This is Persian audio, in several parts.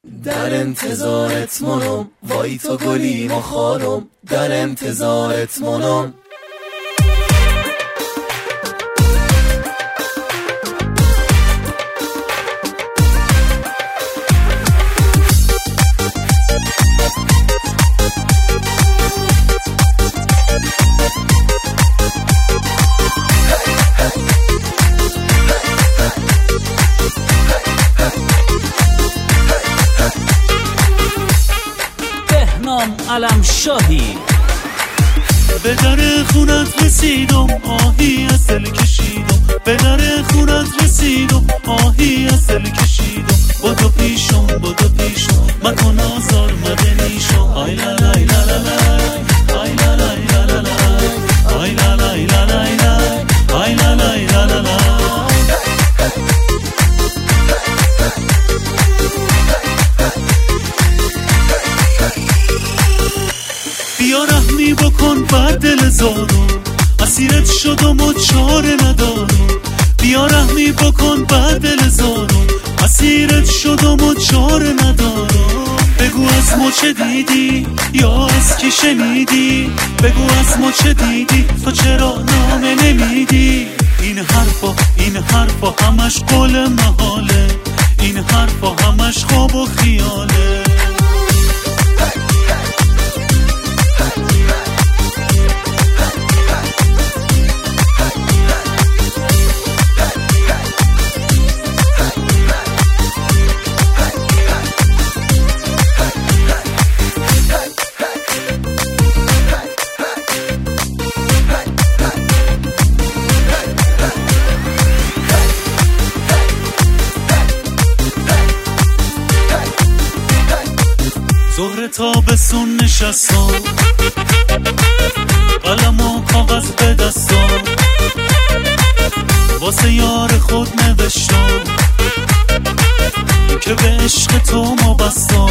در انتظارت منم، وای تو گلیم و خارم، در انتظارت منم. علم شاهی به در خونت رسیدم، آهی از دل کشیدم، به در خونت رسیدم، آهی از دل کشیدم. بدو پیشم بدو پیشم، مکن آزار مدنیشم. آی لا لای لا لا لای، آی لا لای لا لا لای، آی لا لای لا لای لای، آی لا لای لا لا لای. بیا رحمی بکن بر دل زارم، اسیرت شدم و چاره ندارم. بیا رحمی بکن بر دل زارم، اسیرت شدم و چاره ندارم. بگو از ما چه دیدی یا از کی شنیدی، بگو از ما چه دیدی تو چرا نامه نمیدی. این حرفا همش قول محاله، این حرفا همش خواب و خیاله. ظهر تابستون نشستم، قلم و کاغذ به دستم، واسه یار خود نوشتم که به عشق تو مبستم.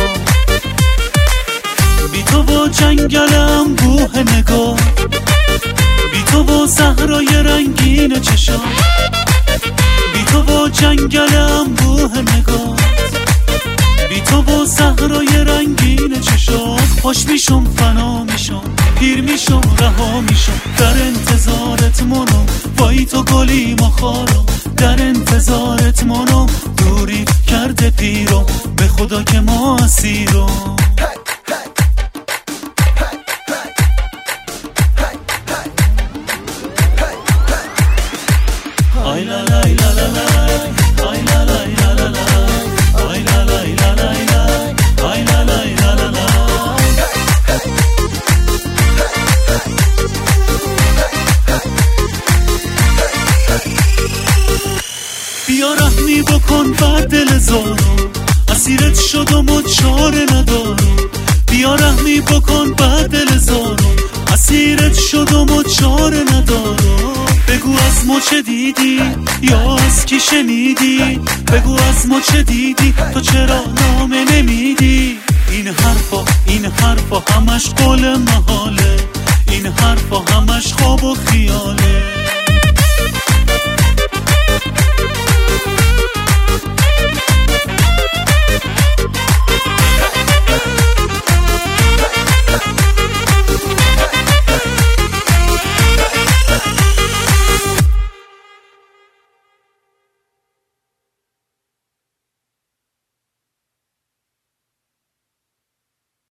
بی تو با جنگلم بوه نگاه، بی تو با صحرای رنگین چشم، بی تو با جنگلم بوه نگاه، بی تو با صحرای رنگین چشم. خوش میشم فنا میشم، پیر میشم رها میشم، در انتظارت منم، وای تو گلیم و خارم، در انتظارت منم. دوری کرده پیرم، به خدا که ما اسیرم. آی لا لای لا لا لای، آی لا لای لا لا لای، آی لا لای لا لای لای، آی لا لای لا لا لای. بیا رحمی بکن بر دل زارم، اسیرت شدم و چاره ندارم. بیا رحمی بکن بر دل زارم، اسیرت شدم و چاره ندارم. بگو از ما چه دیدی یا از کی شنیدی، بگو از ما چه دیدی تو چرا نامه نمیدی. این حرفا همش قول محاله، این حرفا همش خواب و خیاله.